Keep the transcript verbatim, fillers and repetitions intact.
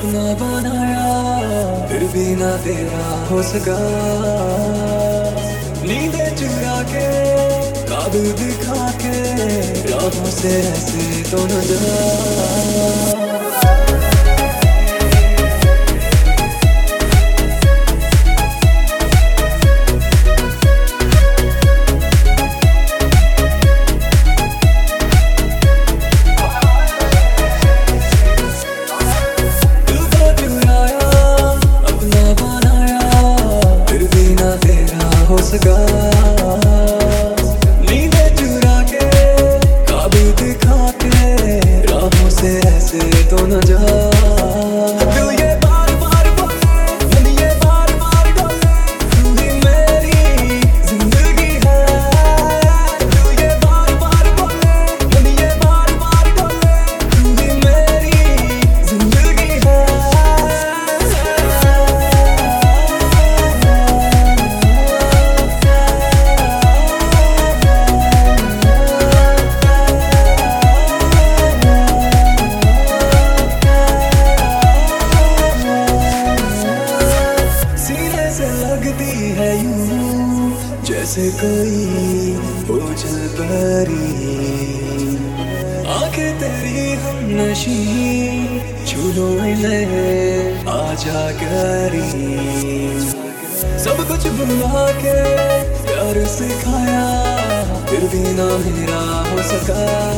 अपना बनाया फिर भी ना तेरा हो सका। नींदें चुरा के काबू दिखा के राहों से ऐसे तो न जा। नींदें चुरा के काबू दिखा के राहों से ऐसे तो न जा। दिल ये बार बार बोले, दिल ये बार बार बोले, तू ही मेरी जिंदगी है। दिल ये बार बार बोले, दिल ये बार बार बोले, तू ही मेरी जिंदगी है। लगती है यूं जैसे कोई ओझल परी, आंखें तेरी हम नशी छूलो ले आजा करी। सब कुछ भुला के प्यार सिखाया फिर भी ना मेरा हो सका।